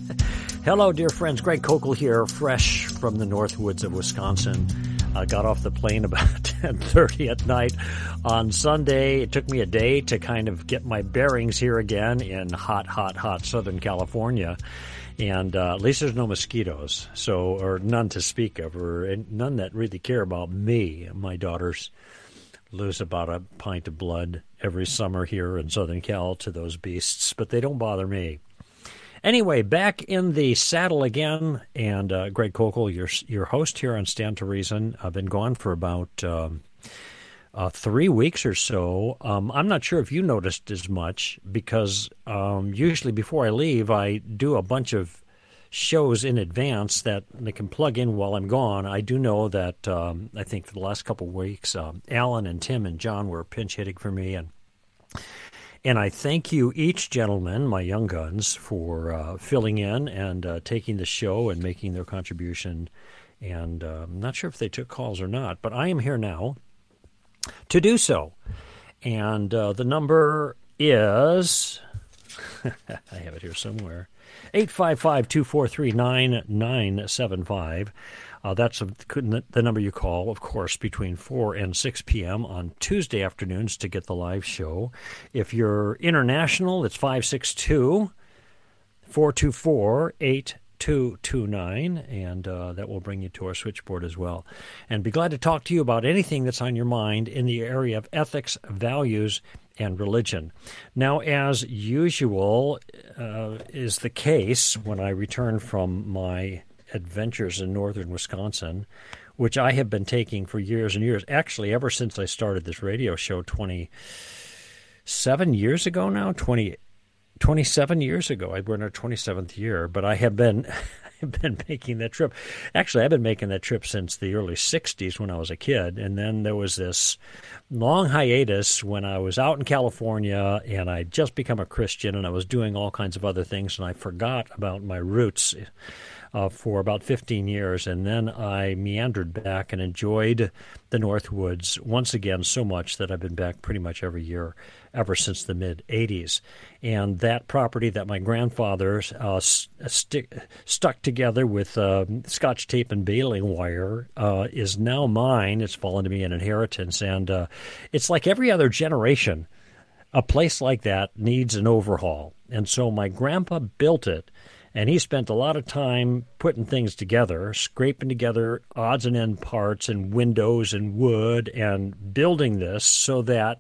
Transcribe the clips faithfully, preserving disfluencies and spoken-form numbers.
Hello, dear friends. Greg Kokel here, fresh from the north woods of Wisconsin. I got off the plane about ten thirty at night on Sunday. It took me a day to kind of get my bearings here again in hot, hot, hot Southern California. And uh, at least there's no mosquitoes, so or none to speak of, or none that really care about me. My daughters lose about a pint of blood every summer here in Southern Cal to those beasts, but they don't bother me. Anyway, back in the saddle again, and uh, Greg Kokel, your your host here on Stand to Reason. I've been gone for about um, uh, three weeks or so. Um, I'm not sure if you noticed as much, because um, usually before I leave, I do a bunch of shows in advance that they can plug in while I'm gone. I do know that um, I think for the last couple of weeks, um, Alan and Tim and John were pinch hitting for me, and And I thank you each, gentlemen, my young guns, for uh, filling in and uh, taking the show and making their contribution. And uh, I'm not sure if they took calls or not, but I am here now to do so. And uh, the number is, I have it here somewhere, eight five five, two four three, nine nine seven five. Uh, that's a, the number you call, of course, between four and six p.m. on Tuesday afternoons to get the live show. If you're international, it's five six two, four two four, eight two two nine, and uh, that will bring you to our switchboard as well. And be glad to talk to you about anything that's on your mind in the area of ethics, values, and religion. Now, as usual uh, is the case when I return from my adventures in northern Wisconsin, which I have been taking for years and years, actually ever since I started this radio show twenty-seven years ago now, twenty, twenty-seven years ago. We're in our twenty-seventh year, but I have been I've been making that trip. Actually, I've been making that trip since the early sixties when I was a kid, and then there was this long hiatus when I was out in California, and I'd just become a Christian, and I was doing all kinds of other things, and I forgot about my roots Uh, for about fifteen years, and then I meandered back and enjoyed the Northwoods once again so much that I've been back pretty much every year ever since the mid-eighties. And that property that my grandfather uh, st- stuck together with uh, Scotch tape and baling wire uh, is now mine. It's fallen to me in inheritance, and uh, it's like every other generation. A place like that needs an overhaul, and so my grandpa built it. And he spent a lot of time putting things together, scraping together odds and end parts and windows and wood and building this so that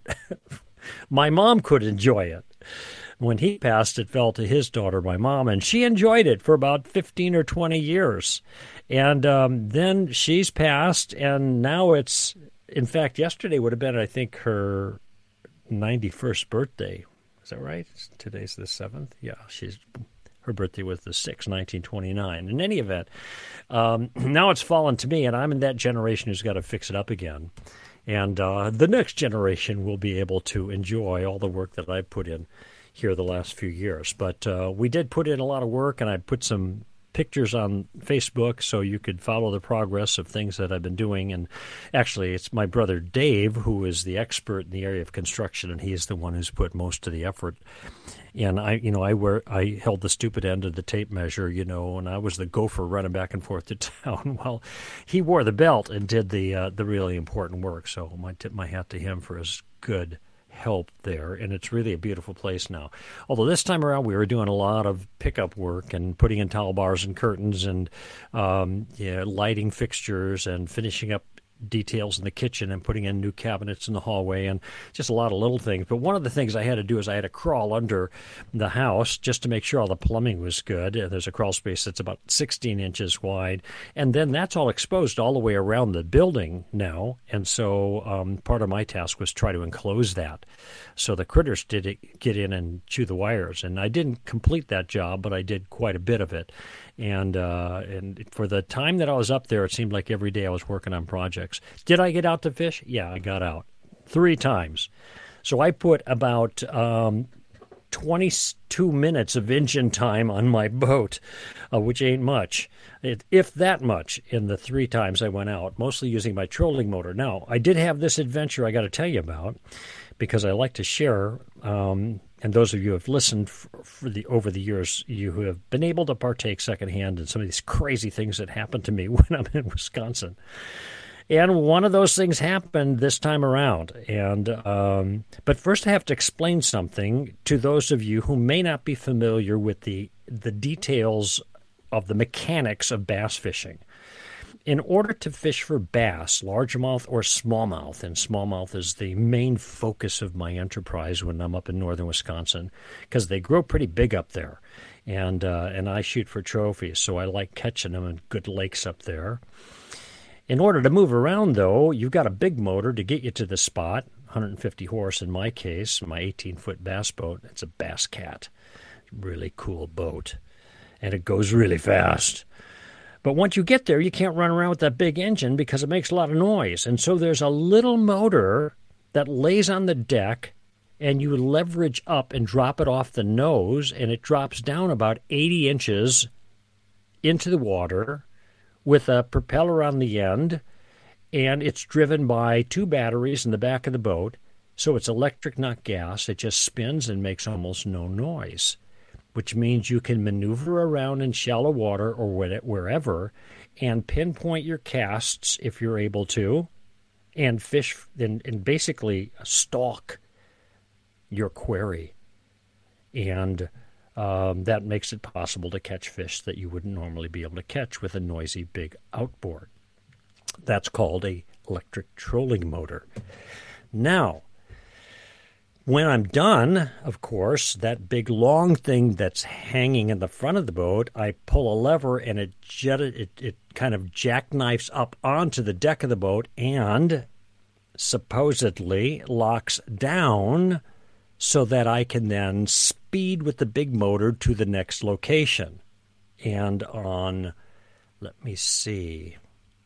my mom could enjoy it. When he passed, it fell to his daughter, my mom, and she enjoyed it for about fifteen or twenty years. And um, then she's passed, and now it's, in fact, yesterday would have been, I think, her ninety-first birthday. Is that right? Today's the seventh? Yeah, she's... Her birthday was the sixth, nineteen twenty-nine. In any event, um, now it's fallen to me, and I'm in that generation who's got to fix it up again. And uh, the next generation will be able to enjoy all the work that I've put in here the last few years. But uh, we did put in a lot of work, and I put some pictures on Facebook so you could follow the progress of things that I've been doing. And actually, it's my brother Dave who is the expert in the area of construction, and he's the one who's put most of the effort. And I, you know, I wear, I held the stupid end of the tape measure, you know, and I was the gopher running back and forth to town. Well, he wore the belt and did the uh, the really important work. So I tip my hat to him for his good help there, and it's really a beautiful place now. Although this time around we were doing a lot of pickup work and putting in towel bars and curtains and um, yeah, lighting fixtures and finishing up details in the kitchen and putting in new cabinets in the hallway and just a lot of little things. But one of the things I had to do is I had to crawl under the house just to make sure all the plumbing was good. There's a crawl space that's about sixteen inches wide, and then that's all exposed all the way around the building now. And so um, part of my task was try to enclose that so the critters did it, get in and chew the wires. And I didn't complete that job, but I did quite a bit of it. And uh, and for the time that I was up there, it seemed like every day I was working on projects. Did I get out to fish? Yeah, I got out three times. So I put about um, twenty-two minutes of engine time on my boat, uh, which ain't much, it, if that much, in the three times I went out, mostly using my trolling motor. Now, I did have this adventure I got to tell you about because I like to share um, and those of you who have listened for, for the over the years, you who have been able to partake secondhand in some of these crazy things that happened to me when I'm in Wisconsin. And one of those things happened this time around. And um, but first I have to explain something to those of you who may not be familiar with the the details of the mechanics of bass fishing. In order to fish for bass, largemouth or smallmouth, and smallmouth is the main focus of my enterprise when I'm up in northern Wisconsin, because they grow pretty big up there, and uh, and I shoot for trophies, so I like catching them in good lakes up there. In order to move around, though, you've got a big motor to get you to the spot, one hundred fifty horse in my case, my eighteen-foot bass boat. It's a Bass Cat, really cool boat, and it goes really fast. But once you get there, you can't run around with that big engine because it makes a lot of noise. And so there's a little motor that lays on the deck, and you leverage up and drop it off the nose, and it drops down about eighty inches into the water with a propeller on the end, and it's driven by two batteries in the back of the boat. So it's electric, not gas. It just spins and makes almost no noise, which means you can maneuver around in shallow water or wherever and pinpoint your casts if you're able to, and fish and, and basically stalk your quarry. And um, that makes it possible to catch fish that you wouldn't normally be able to catch with a noisy big outboard. That's called a electric trolling motor. Now, when I'm done, of course, that big long thing that's hanging in the front of the boat, I pull a lever and it jet it, it kind of jackknifes up onto the deck of the boat and supposedly locks down so that I can then speed with the big motor to the next location. And on, let me see,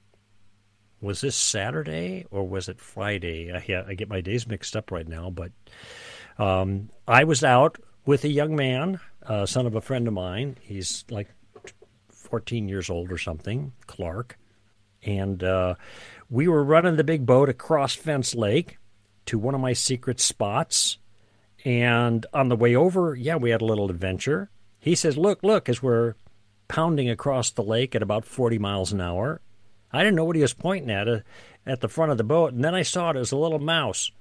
was this Saturday or was it Friday? I, I get my days mixed up right now, but um, I was out with a young man, uh, son of a friend of mine. He's like fourteen years old or something, Clark. And uh, we were running the big boat across Fence Lake to one of my secret spots. And on the way over, yeah, we had a little adventure. He says, look, look, as we're pounding across the lake at about forty miles an hour. I didn't know what he was pointing at uh, at the front of the boat, and then I saw it as a little mouse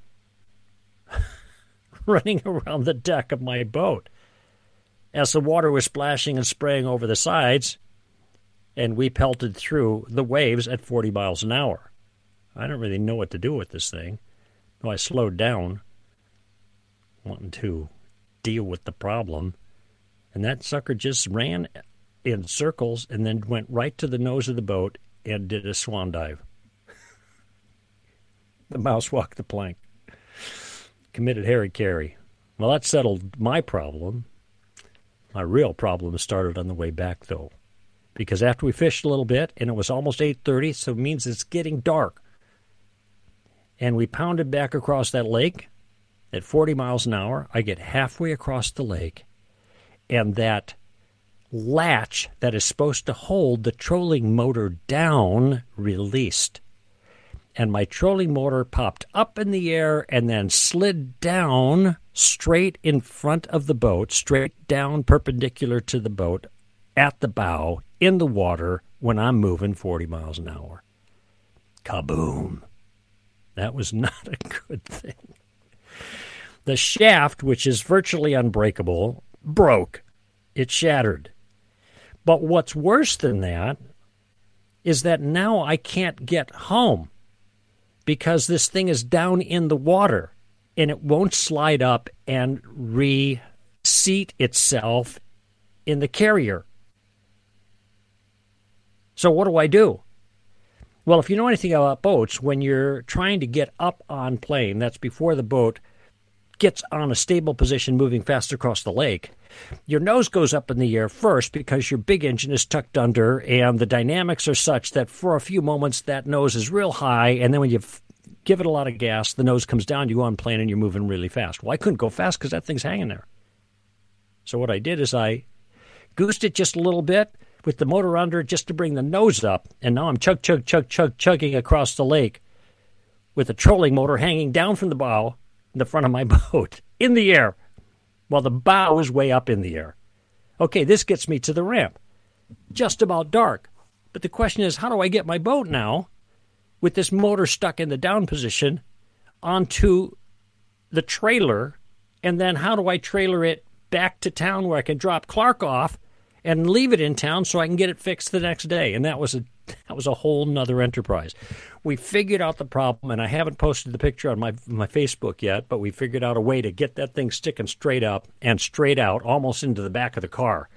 running around the deck of my boat as the water was splashing and spraying over the sides, and we pelted through the waves at forty miles an hour. I don't really know what to do with this thing, so I slowed down, wanting to deal with the problem, and that sucker just ran in circles and then went right to the nose of the boat and did a swan dive. The mouse walked the plank. Committed hara-kiri. Well, that settled my problem. My real problem started on the way back, though, because after we fished a little bit, and it was almost eight thirty, so it means it's getting dark, and we pounded back across that lake at forty miles an hour. I get halfway across the lake, and that latch that is supposed to hold the trolling motor down released. And my trolling motor popped up in the air and then slid down straight in front of the boat, straight down perpendicular to the boat at the bow in the water when I'm moving forty miles an hour. Kaboom. That was not a good thing. The shaft, which is virtually unbreakable, broke. It shattered. But what's worse than that is that now I can't get home because this thing is down in the water and it won't slide up and reseat itself in the carrier. So what do I do? Well, if you know anything about boats, when you're trying to get up on plane, that's before the boat gets on a stable position moving fast across the lake, your nose goes up in the air first because your big engine is tucked under, and the dynamics are such that for a few moments that nose is real high, and then when you f- give it a lot of gas, the nose comes down, you go on plane, and you're moving really fast. Well, I couldn't go fast because that thing's hanging there. So what I did is I goosed it just a little bit with the motor under just to bring the nose up, and now I'm chug, chug, chug, chug, chugging across the lake with a trolling motor hanging down from the bow in the front of my boat, in the air. while the bow is way up in the air. Okay, this gets me to the ramp. Just about dark. But the question is, how do I get my boat now, with this motor stuck in the down position, onto the trailer, and then how do I trailer it back to town where I can drop Clark off and leave it in town so I can get it fixed the next day? And that was a that was a whole nother enterprise. We figured out the problem, and I haven't posted the picture on my my Facebook yet, but we figured out a way to get that thing sticking straight up and straight out, almost into the back of the car,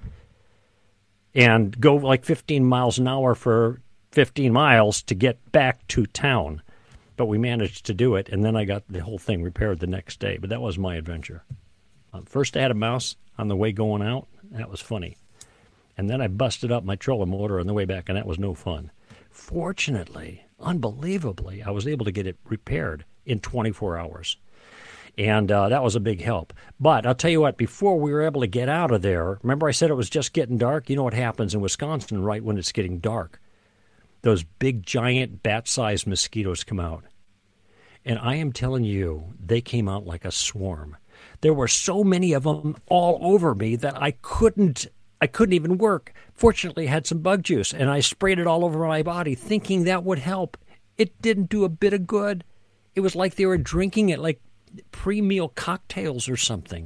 and go like fifteen miles an hour for fifteen miles to get back to town. But we managed to do it, and then I got the whole thing repaired the next day. But that was my adventure. Uh, first, I had a mouse on the way going out. That was funny. And then I busted up my trolling motor on the way back, and that was no fun. Fortunately, unbelievably, I was able to get it repaired in twenty-four hours. And uh, that was a big help. But I'll tell you what, before we were able to get out of there, remember I said it was just getting dark? You know what happens in Wisconsin right when it's getting dark? Those big, giant, bat-sized mosquitoes come out. And I am telling you, they came out like a swarm. There were so many of them all over me that I couldn't I couldn't even work. Fortunately, I had some bug juice, and I sprayed it all over my body, thinking that would help. It didn't do a bit of good. It was like they were drinking it like pre-meal cocktails or something.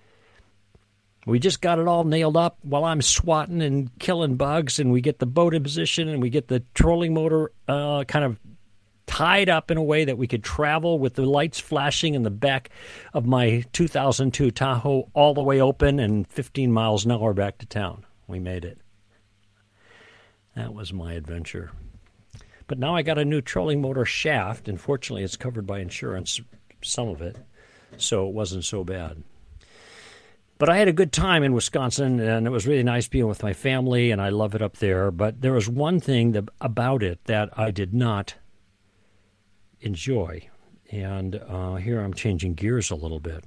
We just got it all nailed up while I'm swatting and killing bugs, and we get the boat in position, and we get the trolling motor uh, kind of tied up in a way that we could travel with the lights flashing in the back of my two thousand two Tahoe all the way open and fifteen miles an hour back to town. We made it. That was my adventure. But now I got a new trolling motor shaft, and fortunately it's covered by insurance, some of it, so it wasn't so bad. But I had a good time in Wisconsin, and it was really nice being with my family, and I love it up there. But there was one thing that, about it that I did not enjoy. And uh, here I'm changing gears a little bit.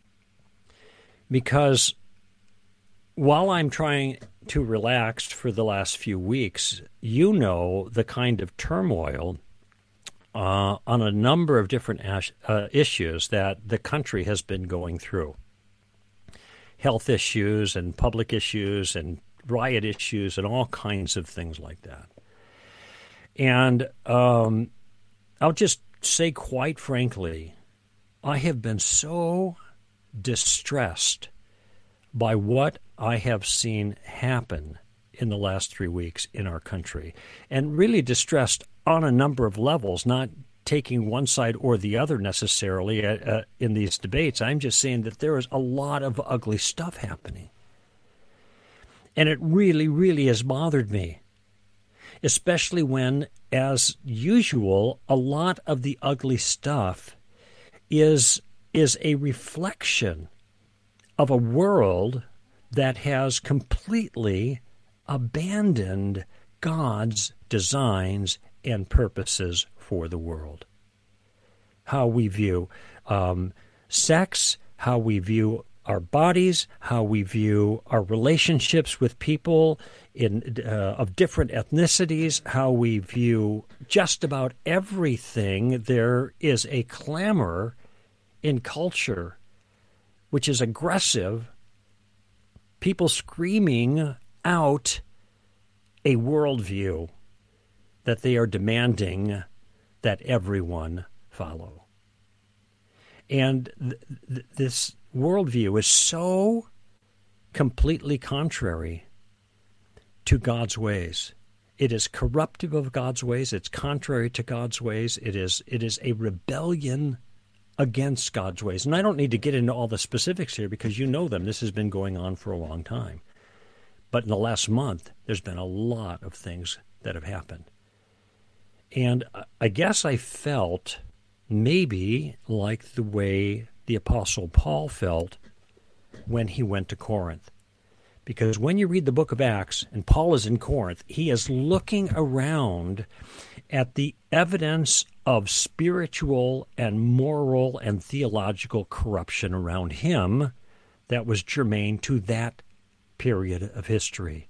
Because while I'm trying to relax for the last few weeks, you know the kind of turmoil uh, on a number of different ash- uh, issues that the country has been going through. Health issues and public issues and riot issues and all kinds of things like that. And um, I'll just say quite frankly, I have been so distressed by what I have seen happen in the last three weeks in our country, and really distressed on a number of levels, not taking one side or the other necessarily uh, in these debates. I'm just saying that there is a lot of ugly stuff happening. And it really, really has bothered me, especially when, as usual, a lot of the ugly stuff is, is a reflection of a world that has completely abandoned God's designs and purposes for the world. How we view um, sex, how we view our bodies, how we view our relationships with people in uh, of different ethnicities, how we view just about everything. There is a clamor in culture which is aggressive, people screaming out a worldview that they are demanding that everyone follow. And th- th- this worldview is so completely contrary to God's ways. It is corruptive of God's ways. It's contrary to God's ways. It is it is a rebellion against God's ways. And I don't need to get into all the specifics here because you know them. This has been going on for a long time. But in the last month, there's been a lot of things that have happened. And I guess I felt maybe like the way the Apostle Paul felt when he went to Corinth. Because when you read the book of Acts, and Paul is in Corinth, he is looking around at the evidence of spiritual and moral and theological corruption around him that was germane to that period of history.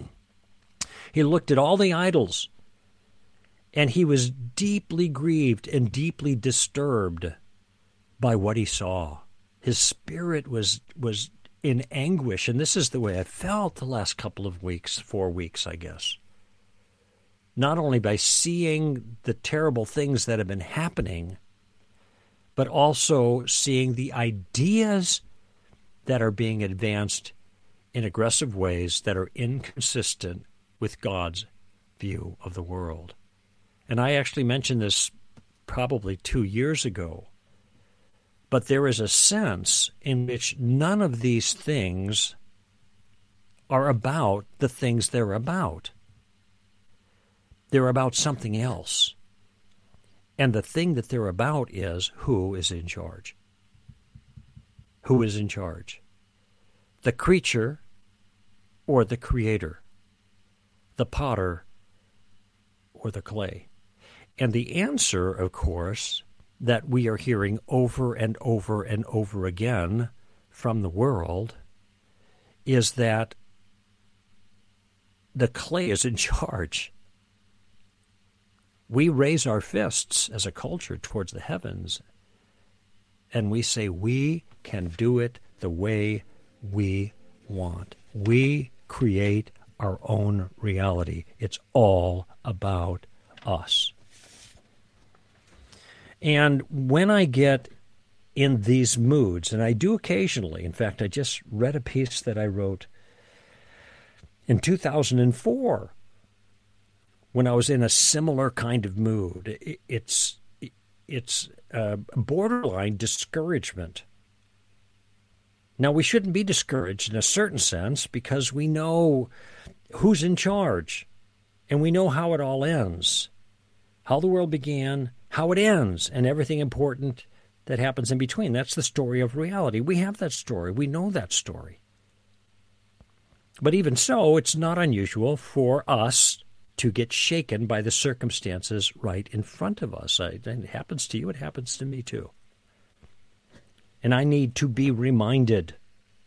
He looked at all the idols, and he was deeply grieved and deeply disturbed by what he saw. His spirit was was in anguish, and this is the way I felt the last couple of weeks, four weeks, I guess. Not only by seeing the terrible things that have been happening, but also seeing the ideas that are being advanced in aggressive ways that are inconsistent with God's view of the world. And I actually mentioned this probably two years ago. But there is a sense in which none of these things are about the things they're about. They're about something else. And the thing that they're about is who is in charge. Who is in charge? The creature or the creator? The potter or the clay? And the answer, of course, that we are hearing over and over and over again from the world is that the clay is in charge. We raise our fists as a culture towards the heavens, and we say we can do it the way we want. We create our own reality. It's all about us. And when I get in these moods, and I do occasionally, in fact, I just read a piece that I wrote in two thousand four when I was in a similar kind of mood. It's, it's uh, borderline discouragement. Now, we shouldn't be discouraged in a certain sense because we know who's in charge, and we know how it all ends, how the world began, how it ends, and everything important that happens in between. That's the story of reality. We have that story. We know that story. But even so, it's not unusual for us to get shaken by the circumstances right in front of us. It happens to you. It happens to me too. And I need to be reminded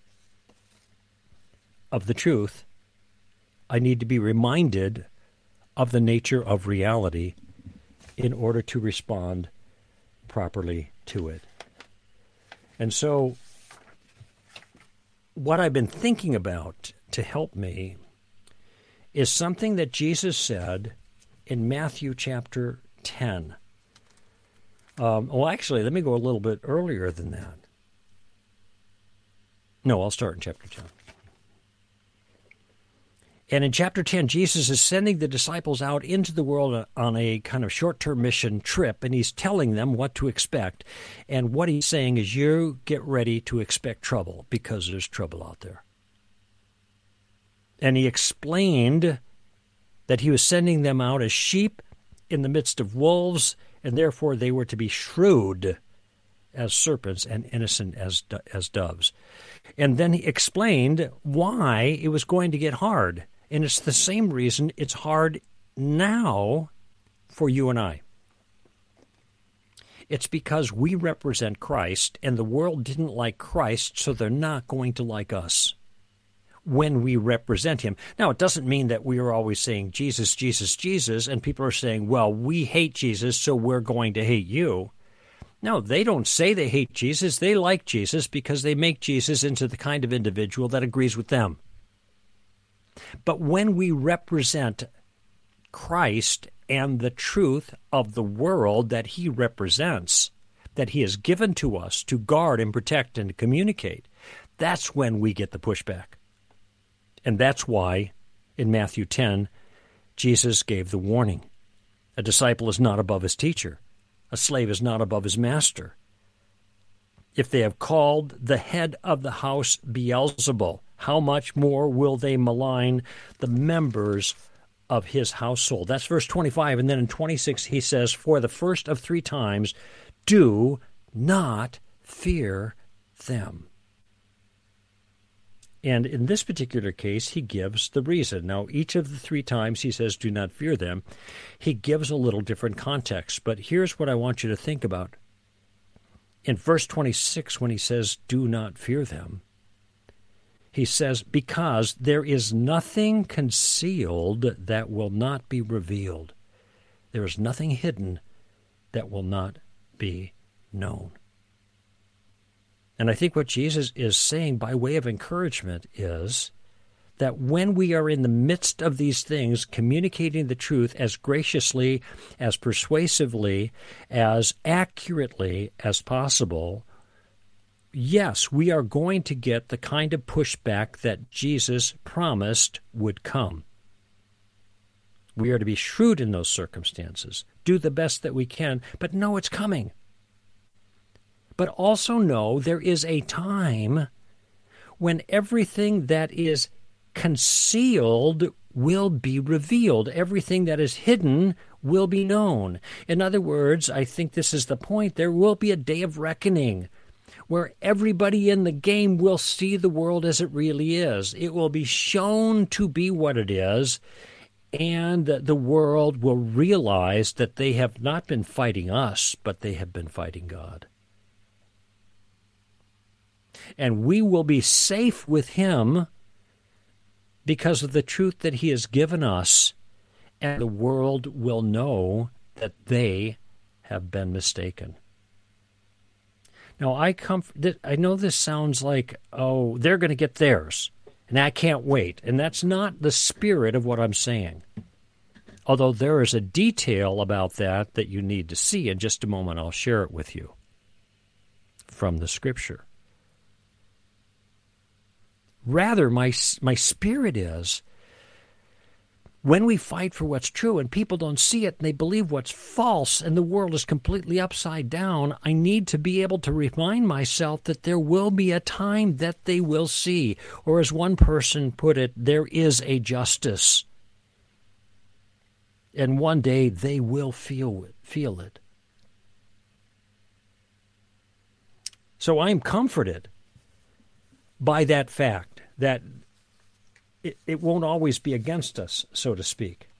of the truth. I need to be reminded of the nature of reality in order to respond properly to it. And so what I've been thinking about to help me is something that Jesus said in Matthew chapter ten. Um, well, actually, let me go a little bit earlier than that. No, I'll start in chapter ten. And in chapter ten, Jesus is sending the disciples out into the world on a kind of short-term mission trip, and he's telling them what to expect. And what he's saying is, you get ready to expect trouble because there's trouble out there. And he explained that he was sending them out as sheep in the midst of wolves, and therefore they were to be shrewd as serpents and innocent as as doves. And then he explained why it was going to get hard. And it's the same reason it's hard now for you and I. It's because we represent Christ, and the world didn't like Christ, so they're not going to like us when we represent him. Now, it doesn't mean that we are always saying Jesus, Jesus, Jesus, and people are saying, well, we hate Jesus, so we're going to hate you. No, they don't say they hate Jesus. They like Jesus because they make Jesus into the kind of individual that agrees with them. But when we represent Christ and the truth of the world that he represents, that he has given to us to guard and protect and to communicate, that's when we get the pushback. And that's why in Matthew ten, Jesus gave the warning. A disciple is not above his teacher. A slave is not above his master. If they have called the head of the house Beelzebul, how much more will they malign the members of his household? That's verse twenty-five. And then in twenty-six, he says, for the first of three times, do not fear them. And in this particular case, he gives the reason. Now, each of the three times he says, do not fear them, he gives a little different context. But here's what I want you to think about. In verse twenty-six, when he says, do not fear them, he says, because there is nothing concealed that will not be revealed. There is nothing hidden that will not be known. And I think what Jesus is saying by way of encouragement is that when we are in the midst of these things, communicating the truth as graciously, as persuasively, as accurately as possible, yes, we are going to get the kind of pushback that Jesus promised would come. We are to be shrewd in those circumstances, do the best that we can, but know it's coming. But also know there is a time when everything that is concealed will be revealed. Everything that is hidden will be known. In other words, I think this is the point. There will be a day of reckoning where everybody in the game will see the world as it really is. It will be shown to be what it is, and the world will realize that they have not been fighting us, but they have been fighting God. And we will be safe with him because of the truth that he has given us, and the world will know that they have been mistaken. Now, I comf- I know this sounds like, oh, they're going to get theirs, and I can't wait. And that's not the spirit of what I'm saying. Although there is a detail about that that you need to see. In just a moment, I'll share it with you from the Scripture. Rather, my my spirit is, when we fight for what's true and people don't see it and they believe what's false and the world is completely upside down, I need to be able to remind myself that there will be a time that they will see. Or as one person put it, there is a justice. And one day they will feel it. Feel it. So I'm comforted by that fact, that it, it won't always be against us, so to speak.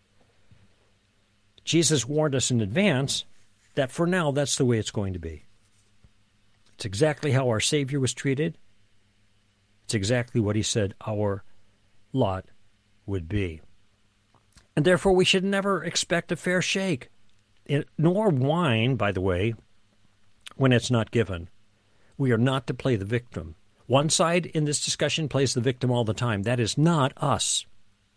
Jesus warned us in advance that for now, that's the way it's going to be. It's exactly how our Savior was treated. It's exactly what he said our lot would be. And therefore, we should never expect a fair shake, it, nor whine, by the way, when it's not given. We are not to play the victim. One side in this discussion plays the victim all the time. That is not us.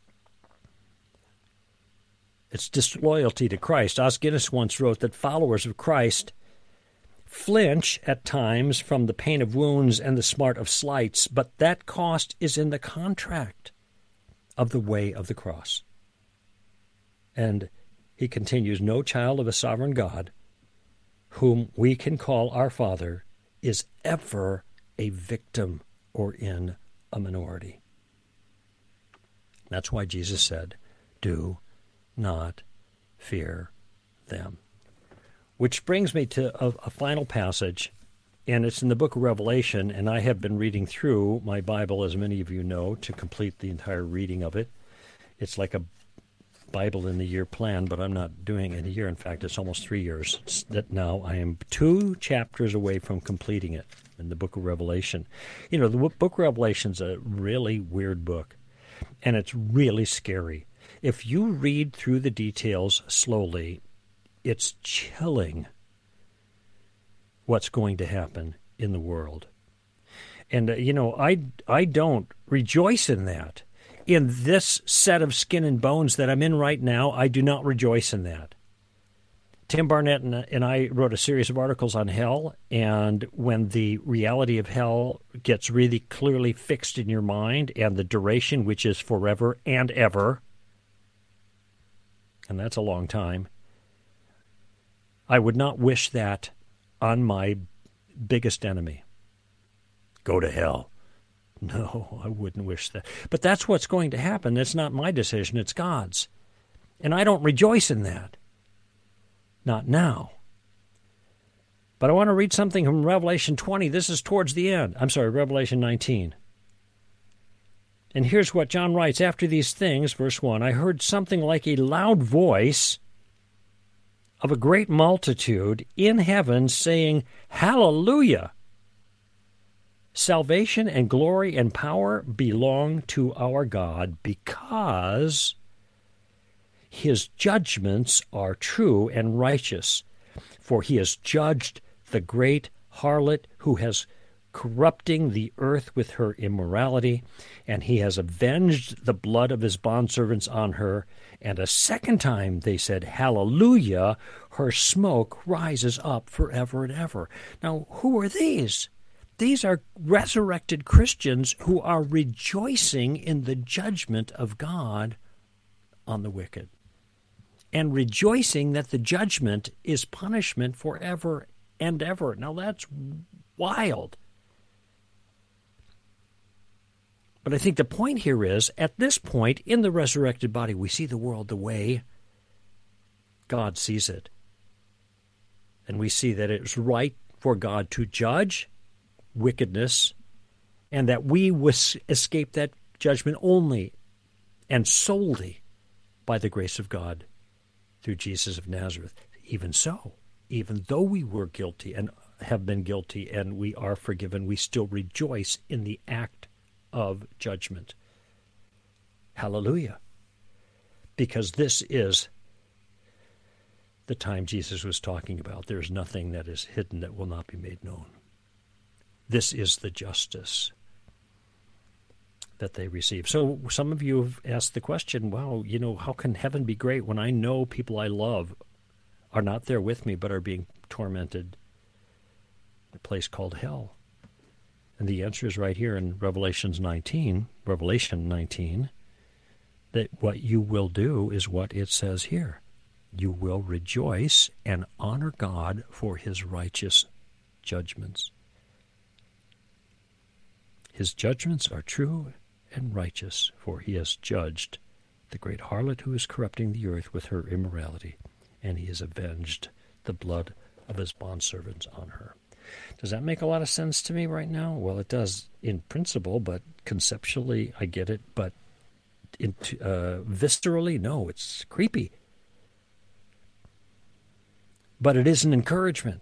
It's disloyalty to Christ. Os Guinness once wrote that followers of Christ flinch at times from the pain of wounds and the smart of slights, but that cost is in the contract of the way of the cross. And he continues, no child of a sovereign God, whom we can call our Father, is ever a victim or in a minority. That's why Jesus said, do not fear them. Which brings me to a, a final passage, and it's in the book of Revelation, and I have been reading through my Bible, as many of you know, to complete the entire reading of it. It's like a Bible in the year plan, but I'm not doing it in a year. In fact, it's almost three years it's that now I am two chapters away from completing it in the book of Revelation. You know, the book of Revelation is a really weird book, and it's really scary. If you read through the details slowly, it's chilling what's going to happen in the world. And, uh, you know, I, I don't rejoice in that. In this set of skin and bones that I'm in right now, I do not rejoice in that. Tim Barnett and, and I wrote a series of articles on hell, and when the reality of hell gets really clearly fixed in your mind, and the duration, which is forever and ever, and that's a long time, I would not wish that on my biggest enemy. Go to hell. No, I wouldn't wish that. But that's what's going to happen. It's not my decision, it's God's. And I don't rejoice in that. Not now. But I want to read something from Revelation twenty. This is towards the end. I'm sorry, Revelation nineteen. And here's what John writes. After these things, verse one, I heard something like a loud voice of a great multitude in heaven saying, Hallelujah! Salvation and glory and power belong to our God, because his judgments are true and righteous. For he has judged the great harlot who has corrupting the earth with her immorality, and he has avenged the blood of his bondservants on her. And a second time they said, Hallelujah, her smoke rises up forever and ever. Now, who are these? These are resurrected Christians who are rejoicing in the judgment of God on the wicked, and rejoicing that the judgment is punishment forever and ever. Now, that's wild. But I think the point here is, at this point, in the resurrected body, we see the world the way God sees it. And we see that it's right for God to judge wickedness, and that we was escape that judgment only and solely by the grace of God through Jesus of Nazareth. Even so, even though we were guilty and have been guilty and we are forgiven, we still rejoice in the act of judgment. Hallelujah. Because this is the time Jesus was talking about. There is nothing that is hidden that will not be made known. This is the justice that they receive. So some of you have asked the question, wow, you know, how can heaven be great when I know people I love are not there with me but are being tormented in a place called hell? And the answer is right here in Revelations nineteen, Revelation nineteen, that what you will do is what it says here. You will rejoice and honor God for his righteous judgments. His judgments are true and righteous, for he has judged the great harlot who is corrupting the earth with her immorality, and he has avenged the blood of his bondservants on her. Does that make a lot of sense to me right now? Well, it does in principle, but conceptually I get it, but into, uh, viscerally, no, it's creepy. But it is an encouragement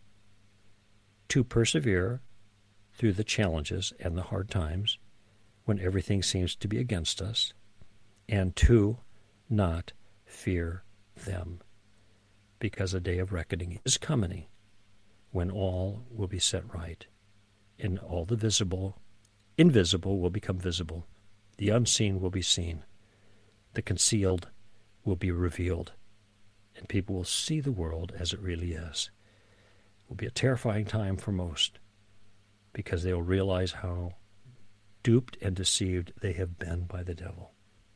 to persevere through the challenges and the hard times when everything seems to be against us, and to not fear them, because a day of reckoning is coming when all will be set right, and all the visible, invisible will become visible, the unseen will be seen, the concealed will be revealed, and people will see the world as it really is. It will be a terrifying time for most, because they will realize how duped and deceived they have been by the devil.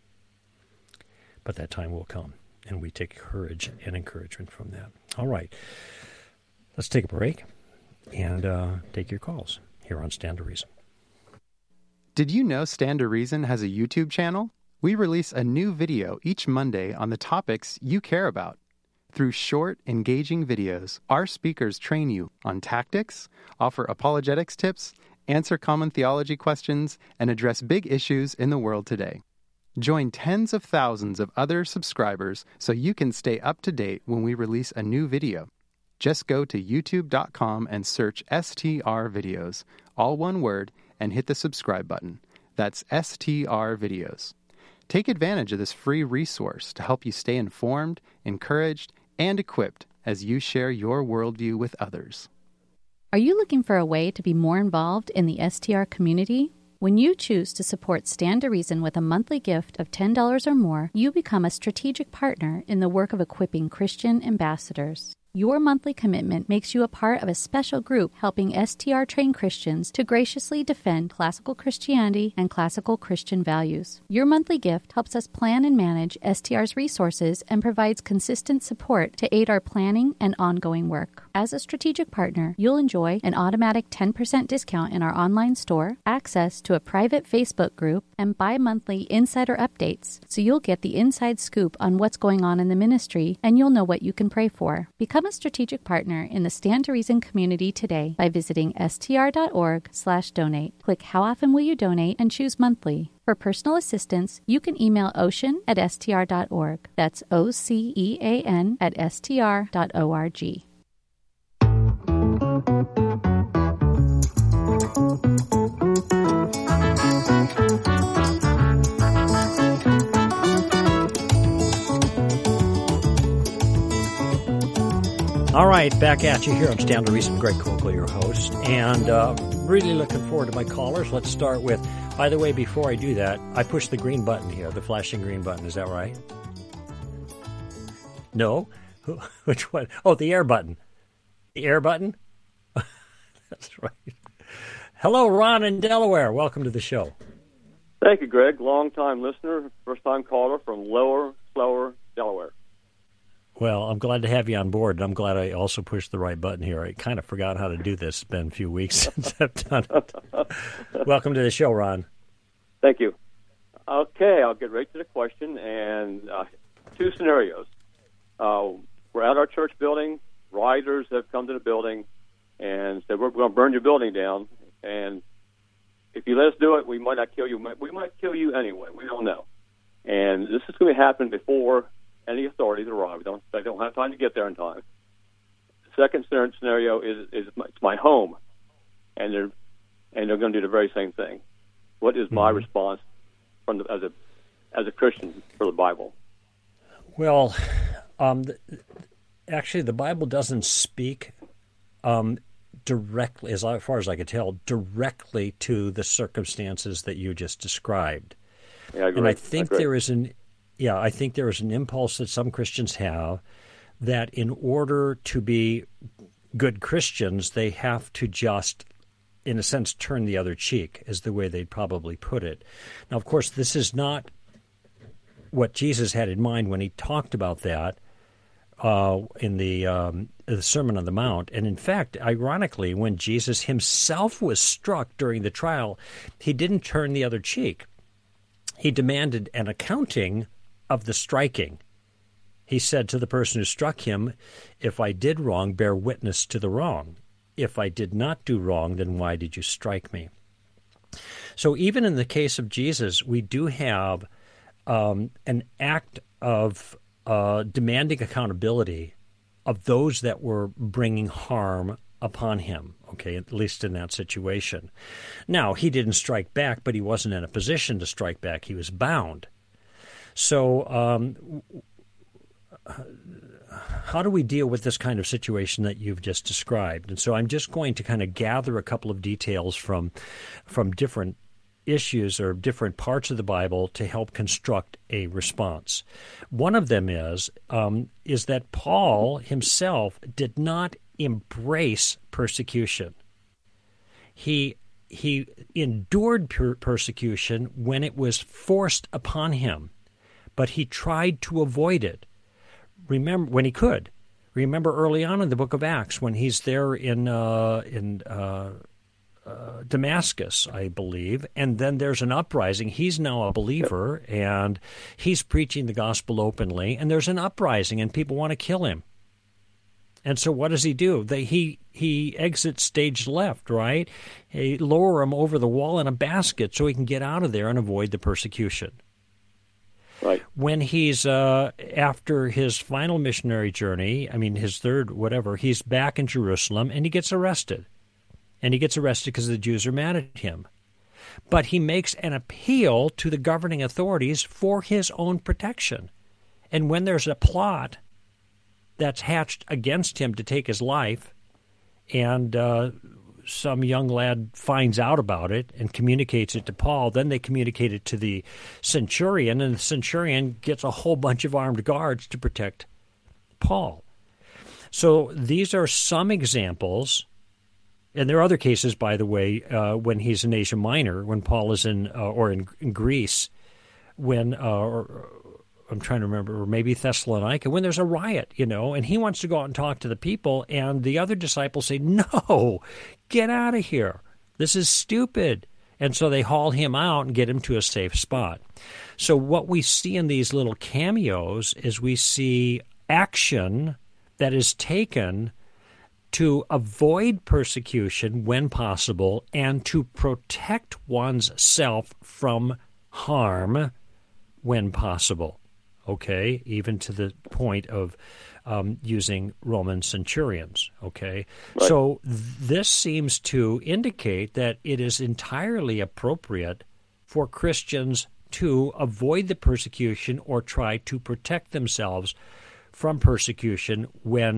But that time will come, and we take courage and encouragement from that. All right, let's take a break and uh, take your calls here on Stand to Reason. Did you know Stand to Reason has a YouTube channel? We release a new video each Monday on the topics you care about. Through short, engaging videos, our speakers train you on tactics, offer apologetics tips, answer common theology questions, and address big issues in the world today. Join tens of thousands of other subscribers so you can stay up to date when we release a new video. Just go to youtube dot com and search S T R Videos, all one word, and hit the subscribe button. That's S T R Videos. Take advantage of this free resource to help you stay informed, encouraged, and equipped as you share your worldview with others. Are you looking for a way to be more involved in the S T R community? When you choose to support Stand to Reason with a monthly gift of ten dollars or more, you become a strategic partner in the work of equipping Christian ambassadors. Your monthly commitment makes you a part of a special group helping S T R-trained Christians to graciously defend classical Christianity and classical Christian values. Your monthly gift helps us plan and manage S T R's resources and provides consistent support to aid our planning and ongoing work. As a strategic partner, you'll enjoy an automatic ten percent discount in our online store, access to a private Facebook group, and bi-monthly insider updates, so you'll get the inside scoop on what's going on in the ministry, and you'll know what you can pray for. Become a strategic partner in the Stand to Reason community today by visiting str.org slash donate. Click How Often Will You Donate and choose Monthly. For personal assistance, you can email ocean at str.org. That's O C E A N at str.org. All right, back at you here on Stand to Reason. Greg Coakley, your host, and uh, really looking forward to my callers. Let's start with, by the way, before I do that, I push the green button here, the flashing green button. Is that right? No? Which one? Oh, the air button. The air button? That's right. Hello, Ron in Delaware. Welcome to the show. Thank you, Greg. Long-time listener, first-time caller from Lower, Slower, Delaware. Well, I'm glad to have you on board, and I'm glad I also pushed the right button here. I kind of forgot how to do this. It's been a few weeks since I've done it. Welcome to the show, Ron. Thank you. Okay, I'll get right to the question, and uh, two scenarios. Uh, we're at our church building. Rioters have come to the building and said, we're going to burn your building down, and if you let us do it, we might not kill you. We might kill you anyway. We don't know. And this is going to happen before any authorities arrive. We don't, they don't have time to get there in time. The second scenario is, is my, it's my home, and they're and they're going to do the very same thing. What is my mm-hmm. response from the, as a as a Christian for the Bible? Well, um, the, actually, the Bible doesn't speak um, directly, as far as I could tell, directly to the circumstances that you just described. Yeah, I agree. And I think I there is an Yeah, I think there is an impulse that some Christians have that in order to be good Christians, they have to just, in a sense, turn the other cheek, is the way they'd probably put it. Now, of course, this is not what Jesus had in mind when he talked about that uh, in the, um, the Sermon on the Mount. And in fact, ironically, when Jesus himself was struck during the trial, he didn't turn the other cheek. He demanded an accounting of the striking. He said to the person who struck him, if I did wrong, bear witness to the wrong. If I did not do wrong, then why did you strike me? So even in the case of Jesus, we do have um, an act of uh, demanding accountability of those that were bringing harm upon him, okay, at least in that situation. Now, he didn't strike back, but he wasn't in a position to strike back. He was bound. So um, how do we deal with this kind of situation that you've just described? And so I'm just going to kind of gather a couple of details from from different issues or different parts of the Bible to help construct a response. One of them is um, is that Paul himself did not embrace persecution. He he endured per- persecution when it was forced upon him, but he tried to avoid it. Remember when he could. Remember early on in the book of Acts when he's there in uh, in uh, uh, Damascus, I believe, and then there's an uprising. He's now a believer, and he's preaching the gospel openly, and there's an uprising, and people want to kill him. And so what does he do? They, he he exits stage left, right? They lower him over the wall in a basket so he can get out of there and avoid the persecution. Right. When he's, uh, after his final missionary journey, I mean his third whatever, he's back in Jerusalem and he gets arrested. And he gets arrested because the Jews are mad at him. But he makes an appeal to the governing authorities for his own protection. And when there's a plot that's hatched against him to take his life, and uh, some young lad finds out about it and communicates it to Paul, then they communicate it to the centurion, and the centurion gets a whole bunch of armed guards to protect Paul. So these are some examples, and there are other cases, by the way, uh, when he's in Asia Minor, when Paul is in, uh, or in, in Greece, when, uh, or, I'm trying to remember, or maybe Thessalonica, when there's a riot, you know, and he wants to go out and talk to the people, and the other disciples say, no, get out of here. This is stupid. And so they haul him out and get him to a safe spot. So what we see in these little cameos is we see action that is taken to avoid persecution when possible and to protect one's self from harm when possible. Okay, even to the point of um, using Roman centurions, okay? Right. So th- this seems to indicate that it is entirely appropriate for Christians to avoid the persecution or try to protect themselves from persecution when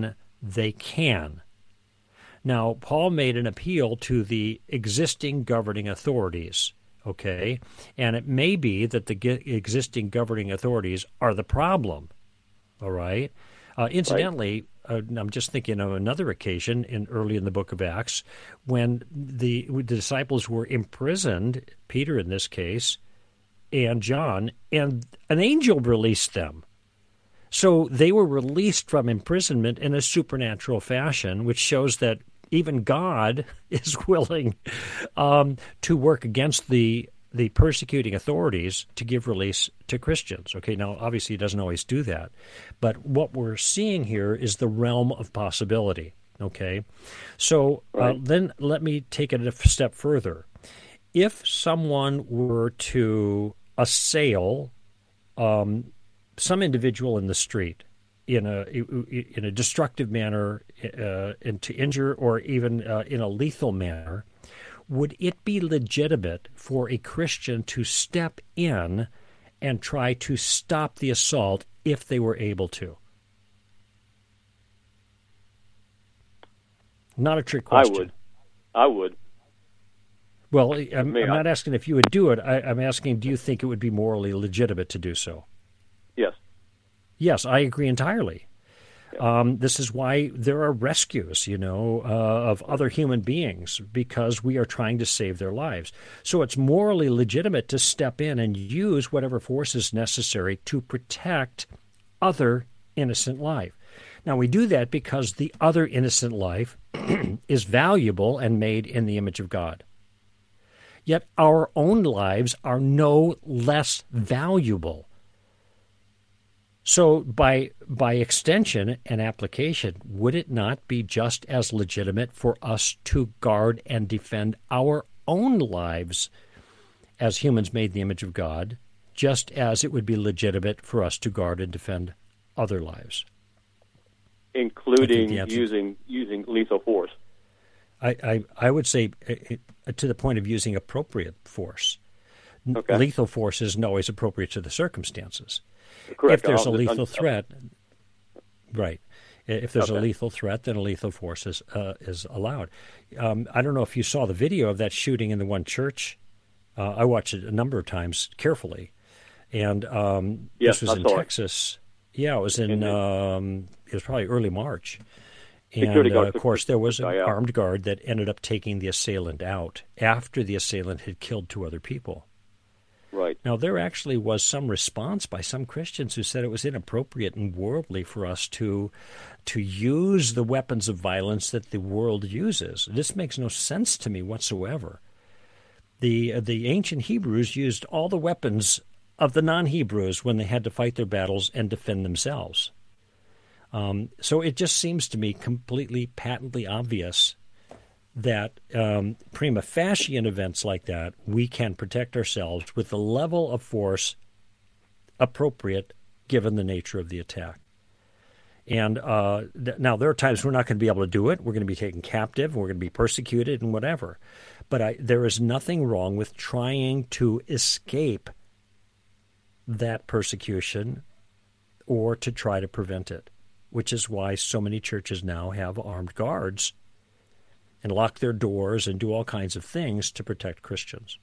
they can. Now, Paul made an appeal to the existing governing authorities, okay? And it may be that the ge- existing governing authorities are the problem, all right? Uh, incidentally, right. uh, I'm just thinking of another occasion in early in the book of Acts when the, the disciples were imprisoned, Peter in this case, and John, and an angel released them. So they were released from imprisonment in a supernatural fashion, which shows that even God is willing um, to work against the the persecuting authorities to give release to Christians. Okay, now obviously he doesn't always do that, but what we're seeing here is the realm of possibility. Okay, so uh, then let me take it a step further. If someone were to assail um, some individual in the street in a in a destructive manner, uh, and to injure, or even uh, in a lethal manner, would it be legitimate for a Christian to step in and try to stop the assault if they were able to? Not a trick question. I would. I would. Well, I'm, Me, I'm I, not asking if you would do it. I, I'm asking, do you think it would be morally legitimate to do so? Yes. Yes, I agree entirely. Yeah. Um, this is why there are rescues, you know, uh, of other human beings, because we are trying to save their lives. So it's morally legitimate to step in and use whatever force is necessary to protect other innocent life. Now, we do that because the other innocent life is valuable and made in the image of God. Yet our own lives are no less valuable. So by by extension and application, would it not be just as legitimate for us to guard and defend our own lives as humans made in the image of God, just as it would be legitimate for us to guard and defend other lives? Including using using lethal force. I, I, I would say uh, to the point of using appropriate force. Okay. Lethal force isn't always appropriate to the circumstances. Correct. If there's I'll, a lethal I'll, threat, right. If there's okay. a lethal threat, then a lethal force is, uh, is allowed. Um, I don't know if you saw the video of that shooting in the one church. Uh, I watched it a number of times carefully. And um, yes, this was I in saw Texas. It. Yeah, it was in, in um, it was probably early March. Security And, uh, guard of course, there was an guy out. armed guard that ended up taking the assailant out after the assailant had killed two other people. Right. Now, there actually was some response by some Christians who said it was inappropriate and worldly for us to to use the weapons of violence that the world uses. This makes no sense to me whatsoever. The, uh, the ancient Hebrews used all the weapons of the non-Hebrews when they had to fight their battles and defend themselves. Um, so it just seems to me completely patently obvious that um, prima facie in events like that, we can protect ourselves with the level of force appropriate given the nature of the attack. And uh, th- now there are times we're not going to be able to do it. We're going to be taken captive. We're going to be persecuted and whatever. But I, there is nothing wrong with trying to escape that persecution or to try to prevent it, which is why so many churches now have armed guards and lock their doors and do all kinds of things to protect Christians.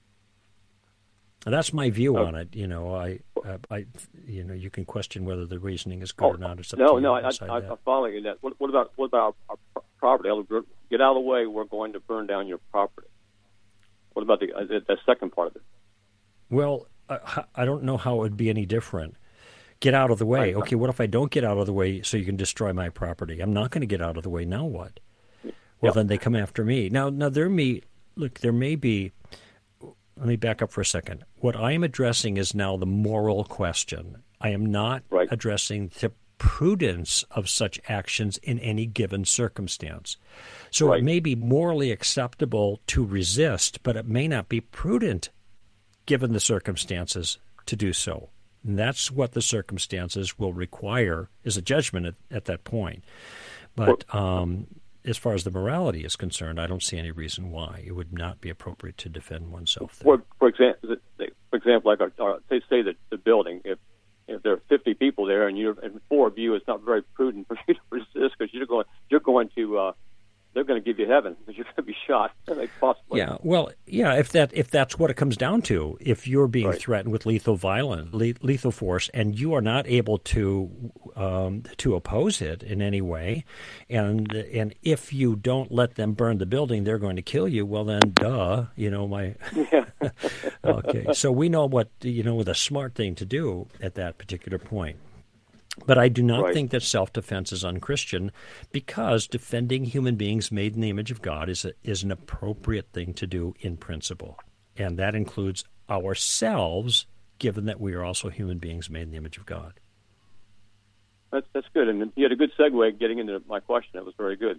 And that's my view oh. on it. You know, I, uh, I, you know, you can question whether the reasoning is good oh, or not. It's up no, to you no, to I, decide I, that. I'm following you. That. What, what about what about our, our property? Get out of the way. We're going to burn down your property. What about the uh, the second part of it? Well, I, I don't know how it would be any different. Get out of the way. Okay, what if I don't get out of the way so you can destroy my property? I'm not going to get out of the way. Now what? Well, yep. Then they come after me. Now, now there may look. There may be. Let me back up for a second. What I am addressing is now the moral question. I am not right. addressing the prudence of such actions in any given circumstance. So right. it may be morally acceptable to resist, but it may not be prudent, given the circumstances, to do so. And that's what the circumstances will require, is a judgment at, at that point. But um, as far as the morality is concerned, I don't see any reason why it would not be appropriate to defend oneself there. For, for example, for example, like our, our, say, say that the building, if if there are fifty people there and you're and four of you, it's not very prudent for you to resist because you're going you're going to uh, they're going to give you heaven because you're going to be shot. Like possibly. Yeah, well, yeah. If that if that's what it comes down to, if you're being right. threatened with lethal violence, le- lethal force, and you are not able to um, to oppose it in any way, and and if you don't let them burn the building, they're going to kill you. Well, then, duh, you know my. Yeah. Okay, so we know what you know the smart thing to do at that particular point. But I do not right. think that self-defense is unchristian, because defending human beings made in the image of God is a, is an appropriate thing to do in principle. And that includes ourselves, given that we are also human beings made in the image of God. That's that's good. And you had a good segue getting into my question. That was very good.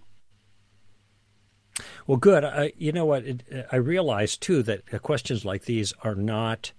Well, good. I, you know what? It, I realize, too, that questions like these are not,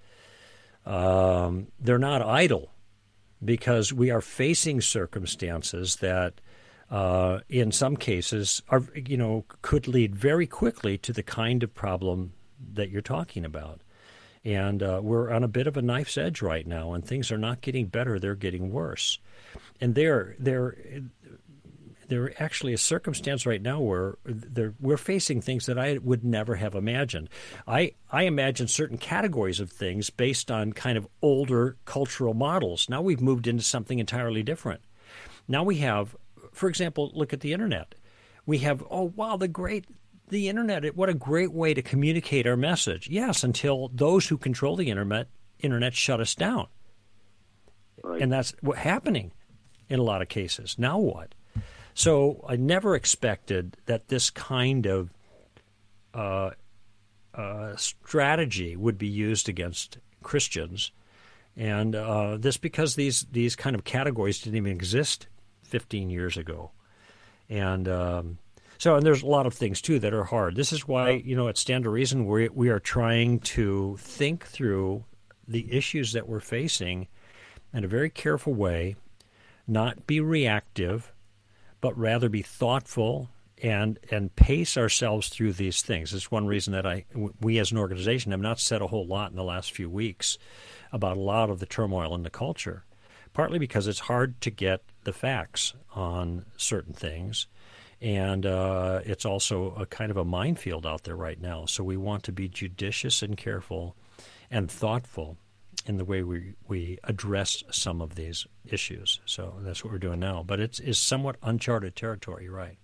um, they're not idle. Because we are facing circumstances that, uh, in some cases, are you know could lead very quickly to the kind of problem that you're talking about, and uh, we're on a bit of a knife's edge right now, and things are not getting better; they're getting worse, and they're they're they're actually a circumstance right now where we're facing things that I would never have imagined. I, I imagine certain categories of things based on kind of older cultural models. Now we've moved into something entirely different. Now we have, for example, look at the Internet. We have, oh, wow, the great, the Internet, what a great way to communicate our message. Yes, until those who control the Internet, Internet shut us down. Right. And that's what's happening in a lot of cases. Now what? So I never expected that this kind of uh, uh, strategy would be used against Christians, and uh, this because these these kind of categories didn't even exist fifteen years ago, and um, so and there's a lot of things too that are hard. This is why you know at Stand to Reason we we are trying to think through the issues that we're facing in a very careful way, not be reactive, but rather be thoughtful and and pace ourselves through these things. It's one reason that I, we as an organization have not said a whole lot in the last few weeks about a lot of the turmoil in the culture, partly because it's hard to get the facts on certain things, and uh, it's also a kind of a minefield out there right now. So we want to be judicious and careful and thoughtful in the way we, we address some of these issues. So that's what we're doing now. But it's, it's somewhat uncharted territory, right?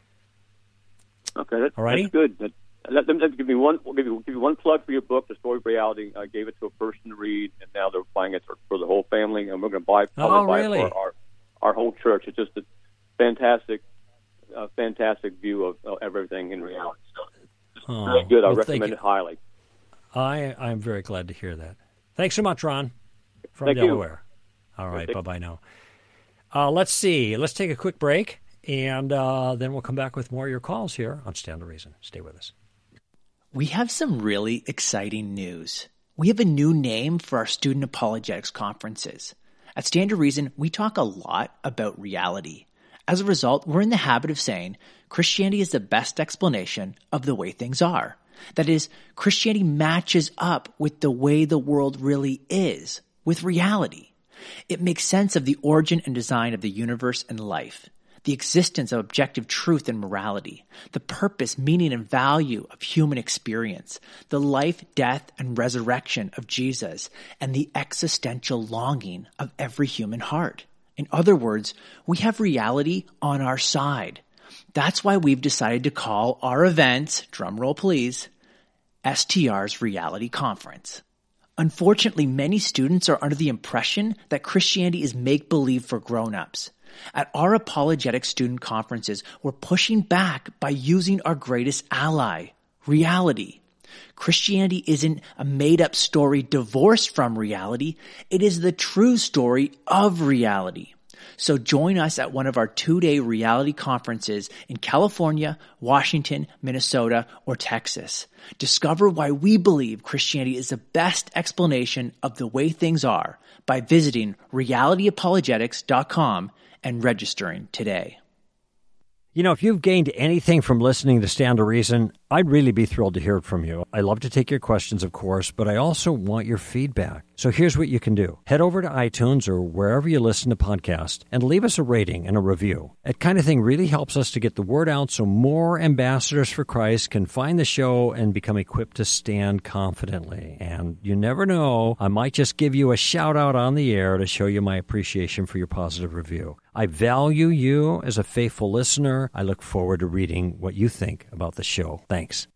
Okay, that, Alrighty? That's good. That, let them give me one. We'll give you, give you one plug for your book, The Story of Reality. I gave it to a person to read, and now they're buying it for, for the whole family, and we're going to buy, oh, buy really? it for our, our whole church. It's just a fantastic, uh, fantastic view of, of everything in reality. So, oh, very good. I well, recommend it highly. I I'm very glad to hear that. Thanks so much, Ron, from Thank Delaware. You. All right, bye-bye now. Uh, let's see. Let's take a quick break, and uh, then we'll come back with more of your calls here on Stand to Reason. Stay with us. We have some really exciting news. We have a new name for our student apologetics conferences. At Stand to Reason, we talk a lot about reality. As a result, we're in the habit of saying Christianity is the best explanation of the way things are. That is, Christianity matches up with the way the world really is, with reality. It makes sense of the origin and design of the universe and life, the existence of objective truth and morality, the purpose, meaning, and value of human experience, the life, death, and resurrection of Jesus, and the existential longing of every human heart. In other words, we have reality on our side. That's why we've decided to call our event, drumroll please, S T R's Reality Conference. Unfortunately, many students are under the impression that Christianity is make-believe for grown-ups. At our apologetic student conferences, we're pushing back by using our greatest ally, reality. Christianity isn't a made-up story divorced from reality. It is the true story of reality. So join us at one of our two-day reality conferences in California, Washington, Minnesota, or Texas. Discover why we believe Christianity is the best explanation of the way things are by visiting reality apologetics dot com and registering today. You know, if you've gained anything from listening to Stand to Reason, I'd really be thrilled to hear from you. I love to take your questions, of course, but I also want your feedback. So here's what you can do. Head over to iTunes or wherever you listen to podcasts and leave us a rating and a review. That kind of thing really helps us to get the word out so more ambassadors for Christ can find the show and become equipped to stand confidently. And you never know, I might just give you a shout out on the air to show you my appreciation for your positive review. I value you as a faithful listener. I look forward to reading what you think about the show. Thanks.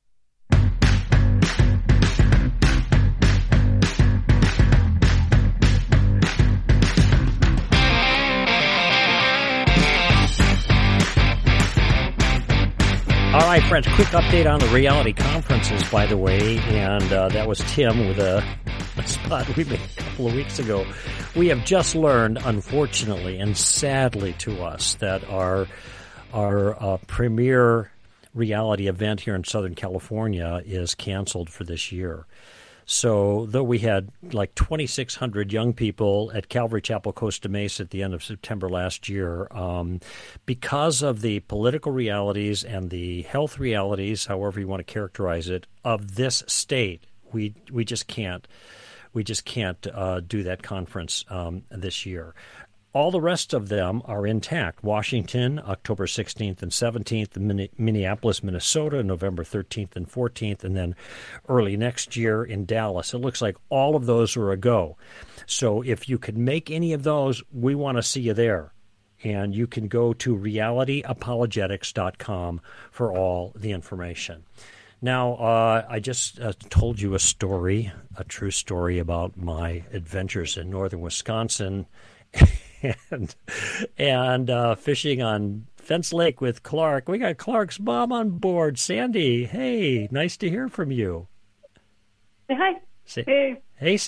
All right, friends, quick update on the reality conferences, by the way, and uh, that was Tim with a, a spot we made a couple of weeks ago. We have just learned, unfortunately and sadly to us, that our our uh, premier reality event here in Southern California is canceled for this year. So though we had like twenty-six hundred young people at Calvary Chapel, Costa Mesa at the end of September last year, um, because of the political realities and the health realities, however you want to characterize it, of this state, we we just can't we just can't uh, do that conference um, this year. All the rest of them are intact. Washington, October sixteenth and seventeenth, Minneapolis, Minnesota, November thirteenth and fourteenth, and then early next year in Dallas. It looks like all of those are a go. So if you could make any of those, we want to see you there. And you can go to reality apologetics dot com for all the information. Now, uh, I just uh, told you a story, a true story about my adventures in northern Wisconsin and and uh, fishing on Fence Lake with Clark. We got Clark's mom on board, Sandy. Hey, nice to hear from you. Say hi. Say, hey. Hey.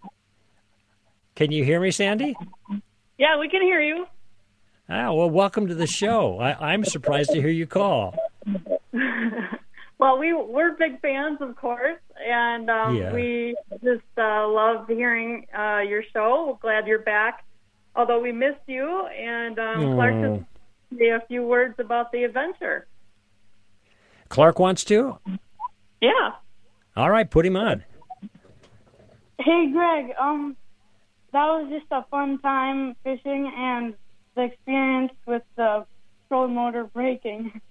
Can you hear me, Sandy? Yeah, we can hear you. Ah, well, welcome to the show. I, I'm surprised to hear you call. Well, we, we're big fans, of course, and um, yeah. we just uh, love hearing uh, your show. We're glad you're back, although we missed you. And um, mm. Clark just say a few words about the adventure. Clark wants to? Yeah. All right, put him on. Hey, Greg, um, that was just a fun time fishing, and the experience with the trolling motor breaking.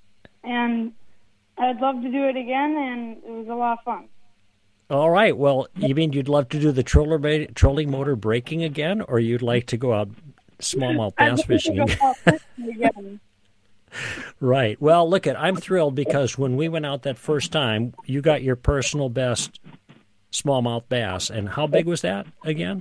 And I'd love to do it again, and it was a lot of fun. All right. Well, you mean you'd love to do the troller ba- trolling motor breaking again, or you'd like to go out smallmouth bass fishing again? again? Right. Well, look, at I'm thrilled because when we went out that first time, you got your personal best smallmouth bass. And how big was that again?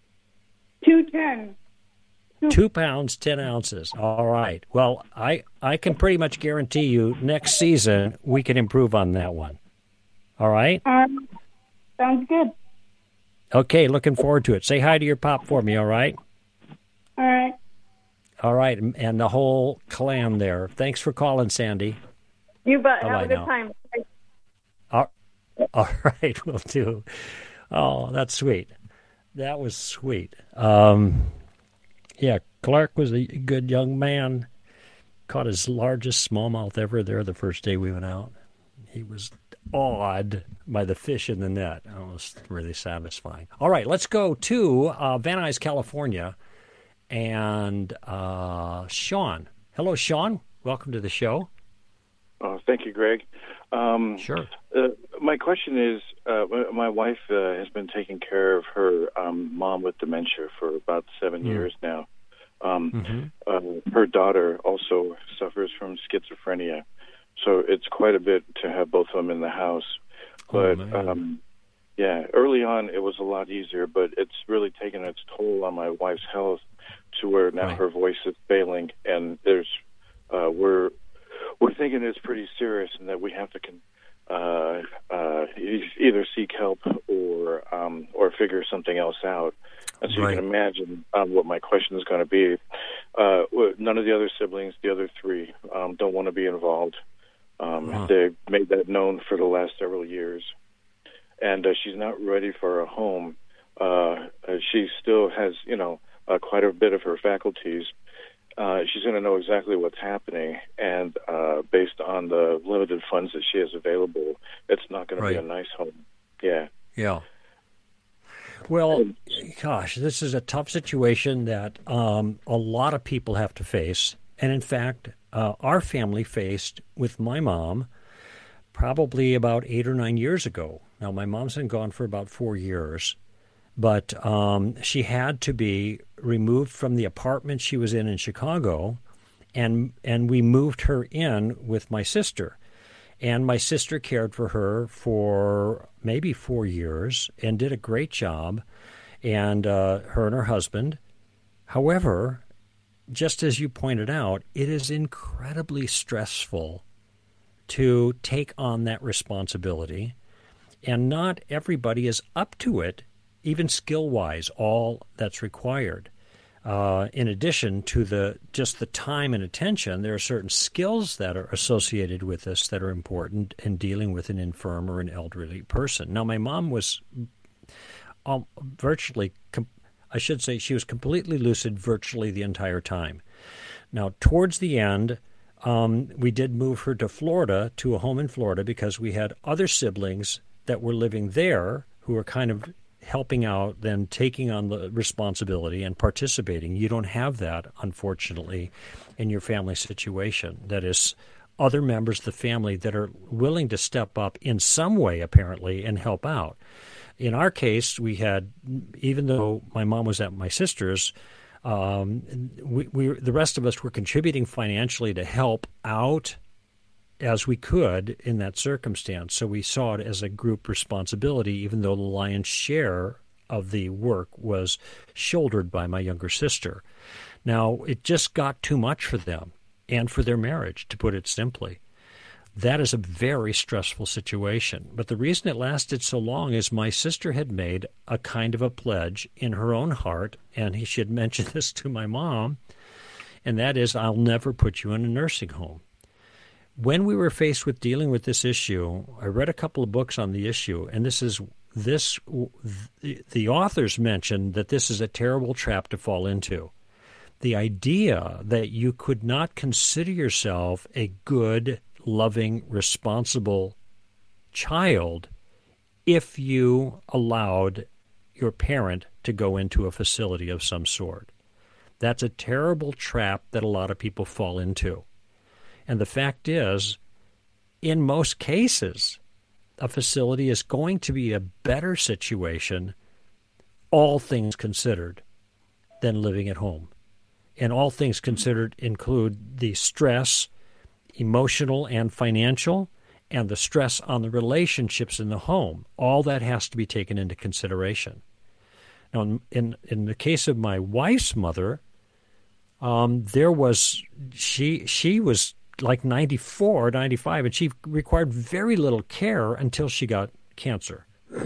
two ten. Two pounds, ten ounces. All right. Well, I, I can pretty much guarantee you next season we can improve on that one. All right? Um, sounds good. Okay, looking forward to it. Say hi to your pop for me, all right? All right. All right, and the whole clan there. Thanks for calling, Sandy. You bet. Bye-bye Have a good now. time. All, all right, we'll do. Oh, that's sweet. That was sweet. Um, yeah, Clark was a good young man. Caught his largest smallmouth ever there the first day we went out. He was awed by the fish in the net. It was really satisfying. All right, let's go to uh, Van Nuys, California, and uh, Sean. Hello, Sean. Welcome to the show. Oh, thank you, Greg. Um, sure. Uh, my question is, uh, my wife uh, has been taking care of her um, mom with dementia for about seven mm. years now. Um, mm-hmm. uh, her daughter also suffers from schizophrenia, so it's quite a bit to have both of them in the house. But, oh, um, yeah, early on it was a lot easier, but it's really taken its toll on my wife's health to where now right. her voice is failing, and there's uh, we're we're thinking it's pretty serious and that we have to con- uh, uh, either seek help or um, or figure something else out. And so right. you can imagine um, what my question is going to be. Uh, none of the other siblings, the other three, um, don't want to be involved. Um, huh. They've made that known for the last several years. And uh, she's not ready for a home. Uh, she still has, you know, uh, quite a bit of her faculties. uh, she's going to know exactly what's happening, and uh, based on the limited funds that she has available, it's not going right. to be a nice home. Yeah. Yeah. Well, gosh, this is a tough situation that um, a lot of people have to face. And in fact, uh, our family faced with my mom probably about eight or nine years ago. Now, my mom's been gone for about four years, but um, she had to be removed from the apartment she was in in Chicago, and and we moved her in with my sister. And my sister cared for her for maybe four years and did a great job, and uh, her and her husband. However, just as you pointed out, it is incredibly stressful to take on that responsibility, and not everybody is up to it, even skill-wise, all that's required. Uh, in addition to the just the time and attention, there are certain skills that are associated with this that are important in dealing with an infirm or an elderly person. Now, my mom was um, virtually, com- I should say, she was completely lucid virtually the entire time. Now, towards the end, um, we did move her to Florida, to a home in Florida, because we had other siblings that were living there who were kind of helping out, then taking on the responsibility and participating. You don't have that, unfortunately, in your family situation. That is, other members of the family that are willing to step up in some way, apparently, and help out. In our case, we had, even though my mom was at my sister's, um, we, we the rest of us were contributing financially to help out as we could in that circumstance. So we saw it as a group responsibility, even though the lion's share of the work was shouldered by my younger sister. Now, it just got too much for them and for their marriage, to put it simply. That is a very stressful situation. But the reason it lasted so long is my sister had made a kind of a pledge in her own heart, and she had mentioned this to my mom, and that is, I'll never put you in a nursing home. When we were faced with dealing with this issue, I read a couple of books on the issue, and this is this the, the authors mentioned that this is a terrible trap to fall into. The idea that you could not consider yourself a good, loving, responsible child if you allowed your parent to go into a facility of some sort. That's a terrible trap that a lot of people fall into. And the fact is, in most cases, a facility is going to be a better situation, all things considered, than living at home. And all things considered include the stress, emotional and financial, and the stress on the relationships in the home. All that has to be taken into consideration. Now, in, in the case of my wife's mother, um, there was, she she was like ninety-four, ninety-five, and she required very little care until she got cancer.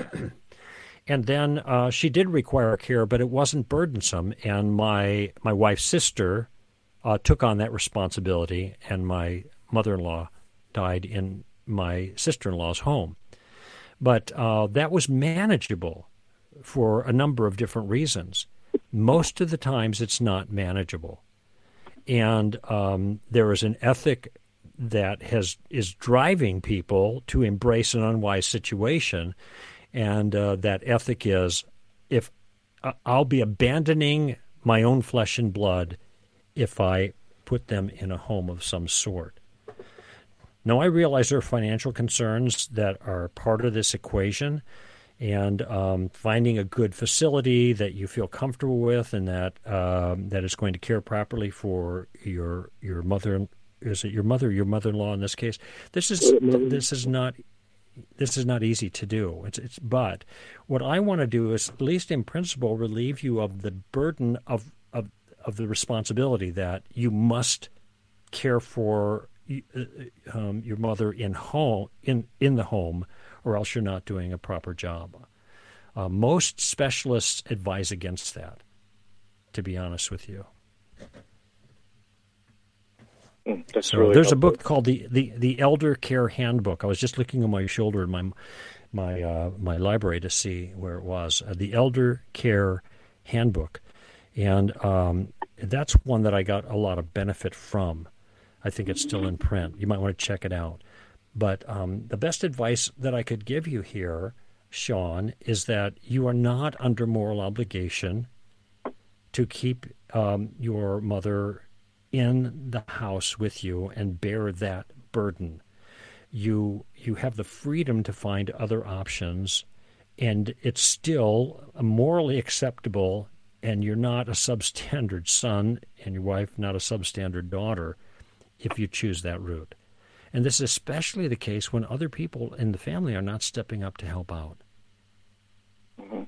And then uh, she did require care, but it wasn't burdensome, and my my wife's sister uh, took on that responsibility, and my mother-in-law died in my sister-in-law's home. But uh, that was manageable for a number of different reasons. Most of the times it's not manageable. And um, there is an ethic that has is driving people to embrace an unwise situation, and uh, that ethic is, if uh, I'll be abandoning my own flesh and blood if I put them in a home of some sort. Now, I realize there are financial concerns that are part of this equation, and um, finding a good facility that you feel comfortable with and that um, that is going to care properly for your your mother, is it your mother, your mother-in-law in this case? This is this is not this is not easy to do. It's it's but what I want to do is, at least in principle, relieve you of the burden of of of the responsibility that you must care for um, your mother in home in in the home, or else you're not doing a proper job. Uh, most specialists advise against that, to be honest with you. That's so really there's helpful. a book called the, the, the Elder Care Handbook. I was just looking on my shoulder in my my uh, my library to see where it was. Uh, the Elder Care Handbook. And um, that's one that I got a lot of benefit from. I think it's still in print. You might want to check it out. But um, the best advice that I could give you here, Sean, is that you are not under moral obligation to keep um, your mother in the house with you and bear that burden. You you have the freedom to find other options, and it's still morally acceptable, and you're not a substandard son and your wife not a substandard daughter if you choose that route. And this is especially the case when other people in the family are not stepping up to help out. Mm-hmm.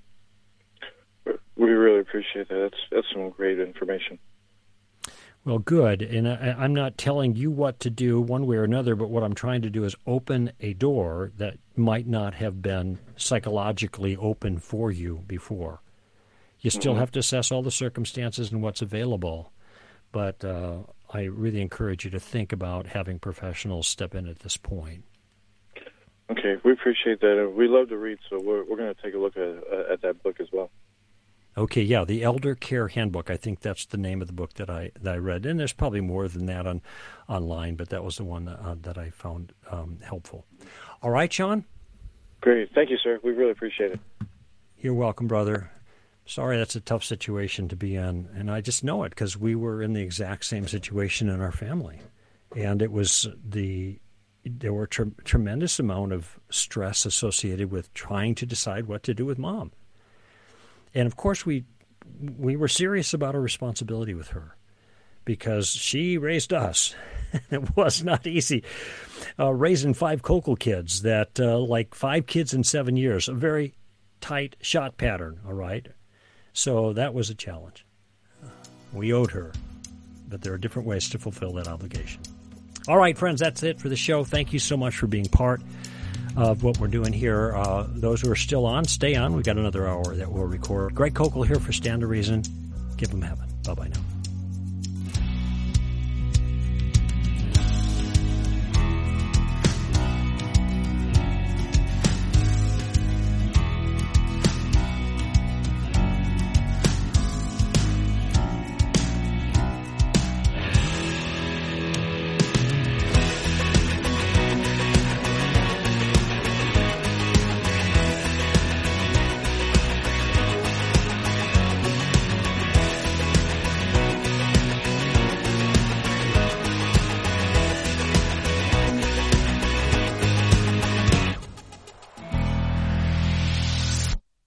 We really appreciate that. That's, that's some great information. Well, good. And I, I'm not telling you what to do one way or another, but what I'm trying to do is open a door that might not have been psychologically open for you before. You still mm-hmm. have to assess all the circumstances and what's available, but uh, I really encourage you to think about having professionals step in at this point. Okay, we appreciate that. And we love to read, so we're, we're going to take a look at, at that book as well. Okay, yeah, the Elder Care Handbook. I think that's the name of the book that I that I read, and there's probably more than that on online, but that was the one that, uh, that I found um, helpful. All right, Sean? Great. Thank you, sir. We really appreciate it. You're welcome, brother. Sorry, that's a tough situation to be in, and I just know it because we were in the exact same situation in our family, and it was the there were tre- tremendous amount of stress associated with trying to decide what to do with Mom. And, of course, we we were serious about our responsibility with her because she raised us. It was not easy uh, raising five Kokol kids that, uh, like five kids in seven years, a very tight shot pattern, all right? So that was a challenge. We owed her, but there are different ways to fulfill that obligation. All right, friends, that's it for the show. Thank you so much for being part of what we're doing here. Uh, those who are still on, stay on. We've got another hour that we'll record. Greg Koukl here for Stand to Reason. Give them heaven. Bye-bye now.